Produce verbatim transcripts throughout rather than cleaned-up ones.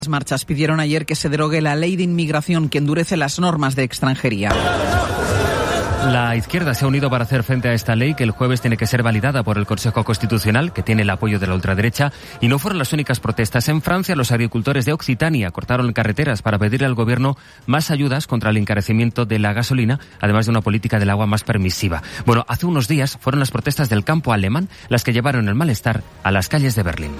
Las marchas pidieron ayer que se derogue la ley de inmigración que endurece las normas de extranjería. La izquierda se ha unido para hacer frente a esta ley que el jueves tiene que ser validada por el Consejo Constitucional, que tiene el apoyo de la ultraderecha, y no fueron las únicas protestas. En Francia, los agricultores de Occitania cortaron carreteras para pedirle al gobierno más ayudas contra el encarecimiento de la gasolina, además de una política del agua más permisiva. Bueno, hace unos días fueron las protestas del campo alemán las que llevaron el malestar a las calles de Berlín.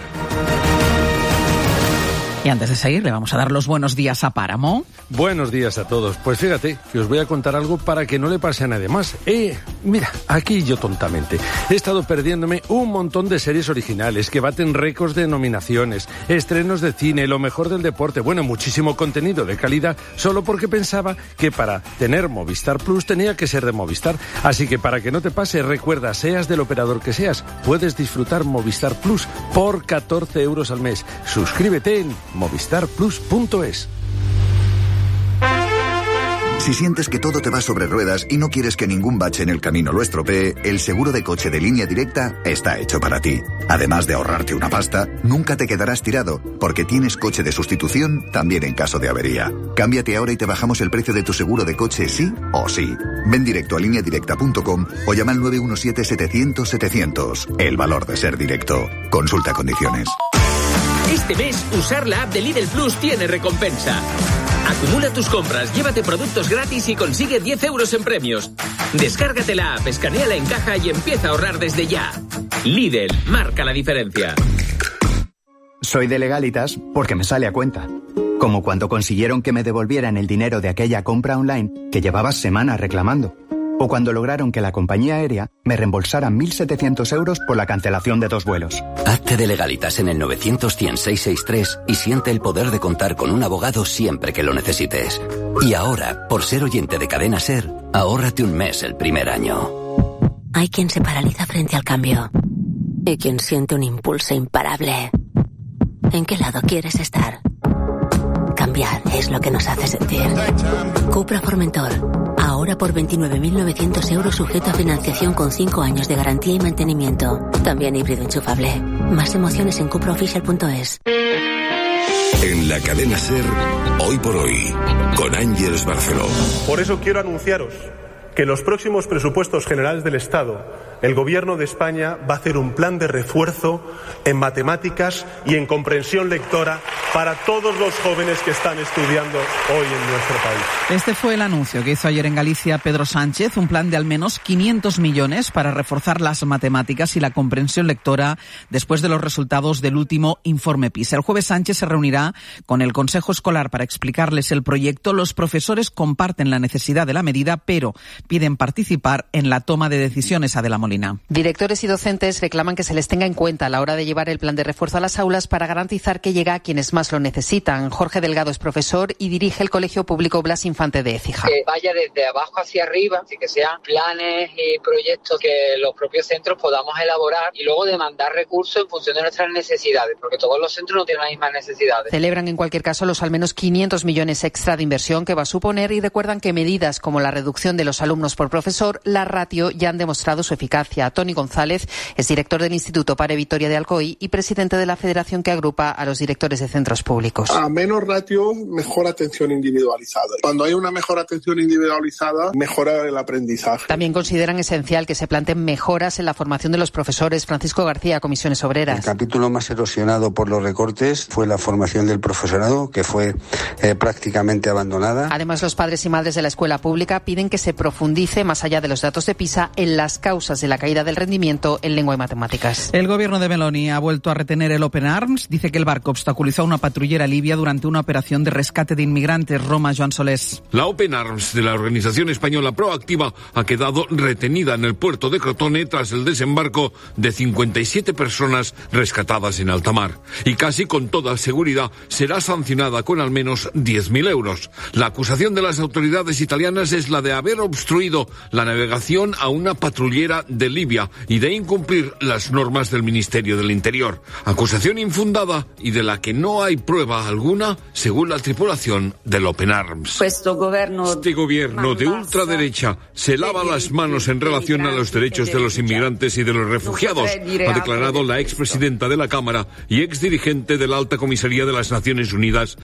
Y antes de seguir, le vamos a dar los buenos días a Páramo. Buenos días a todos. Pues fíjate que os voy a contar algo para que no le pase a nadie más. Eh, mira, aquí yo tontamente he estado perdiéndome un montón de series originales que baten récords de nominaciones, estrenos de cine, lo mejor del deporte, bueno, muchísimo contenido de calidad, solo porque pensaba que para tener Movistar Plus tenía que ser de Movistar. Así que para que no te pase, recuerda, seas del operador que seas, puedes disfrutar Movistar Plus por catorce euros al mes. Suscríbete en movistar plus punto es. Si sientes que todo te va sobre ruedas y no quieres que ningún bache en el camino lo estropee, el seguro de coche de Línea Directa está hecho para ti. Además de ahorrarte una pasta, nunca te quedarás tirado, porque tienes coche de sustitución también en caso de avería. Cámbiate ahora y te bajamos el precio de tu seguro de coche sí o sí. Ven directo a línea directa punto com o llama al nueve uno siete setecientos setecientos. El valor de ser directo. Consulta condiciones. Este mes, usar la app de Lidl Plus tiene recompensa. Acumula tus compras, llévate productos gratis y consigue diez euros en premios. Descárgate la app, escanéala en caja y empieza a ahorrar desde ya. Lidl, marca la diferencia. Soy de Legalitas porque me sale a cuenta. Como cuando consiguieron que me devolvieran el dinero de aquella compra online que llevaba semanas reclamando. O cuando lograron que la compañía aérea me reembolsara mil setecientos euros por la cancelación de dos vuelos. Hazte de Legalitas en el novecientos cien seiscientos sesenta y tres y siente el poder de contar con un abogado siempre que lo necesites. Y ahora, por ser oyente de Cadena SER, ahórrate un mes el primer año. Hay quien se paraliza frente al cambio y quien siente un impulso imparable. ¿En qué lado quieres estar? Cambiar es lo que nos hace sentir. Cupra Formentor. Ahora por veintinueve mil novecientos euros sujeto a financiación con cinco años de garantía y mantenimiento. También híbrido enchufable. Más emociones en cupra oficial punto es. En la Cadena SER, hoy por hoy, con Ángeles Barceló. Por eso quiero anunciaros que en los próximos presupuestos generales del Estado, el Gobierno de España va a hacer un plan de refuerzo en matemáticas y en comprensión lectora para todos los jóvenes que están estudiando hoy en nuestro país. Este fue el anuncio que hizo ayer en Galicia Pedro Sánchez, un plan de al menos quinientos millones para reforzar las matemáticas y la comprensión lectora después de los resultados del último informe PISA. El jueves Sánchez se reunirá con el Consejo Escolar para explicarles el proyecto. Los profesores comparten la necesidad de la medida, pero piden participar en la toma de decisiones. Adela Molina. Directores y docentes reclaman que se les tenga en cuenta a la hora de llevar el plan de refuerzo a las aulas para garantizar que llega a quienes más lo necesitan. Jorge Delgado es profesor y dirige el Colegio Público Blas Infante de Écija. Que vaya desde abajo hacia arriba, así que sean planes y proyectos que los propios centros podamos elaborar y luego demandar recursos en función de nuestras necesidades, porque todos los centros no tienen las mismas necesidades. Celebran en cualquier caso los al menos quinientos millones extra de inversión que va a suponer y recuerdan que medidas como la reducción de los alumnos por profesor, la ratio, ya han demostrado su eficacia. Tony González es director del Instituto Pare Vitoria de Alcoy y presidente de la federación que agrupa a los directores de centros públicos. A menos ratio, mejor atención individualizada. Cuando hay una mejor atención individualizada, mejora el aprendizaje. También consideran esencial que se planteen mejoras en la formación de los profesores. Francisco García, Comisiones Obreras. El capítulo más erosionado por los recortes fue la formación del profesorado, que fue eh, prácticamente abandonada. Además, los padres y madres de la escuela pública piden que se profundice, más allá de los datos de PISA, en las causas de la caída del rendimiento en lengua y matemáticas. El gobierno de Meloni ha vuelto a retener el Open Arms. Dice que el barco obstaculizó a una patrullera libia durante una operación de rescate de inmigrantes. Roma, Joan Solés. La Open Arms de la organización española Proactiva ha quedado retenida en el puerto de Crotone tras el desembarco de cincuenta y siete personas rescatadas en alta mar. Y casi con toda seguridad será sancionada con al menos diez mil euros. La acusación de las autoridades italianas es la de haber obstruido la navegación a una patrullera de Libia y de incumplir las normas del Ministerio del Interior. Acusación infundada y de la que no hay prueba alguna, según la tripulación del Open Arms. Este gobierno de ultraderecha se lava las manos en relación a los derechos de los inmigrantes y de los refugiados, ha declarado la expresidenta de la Cámara y exdirigente de la Alta Comisaría de las Naciones Unidas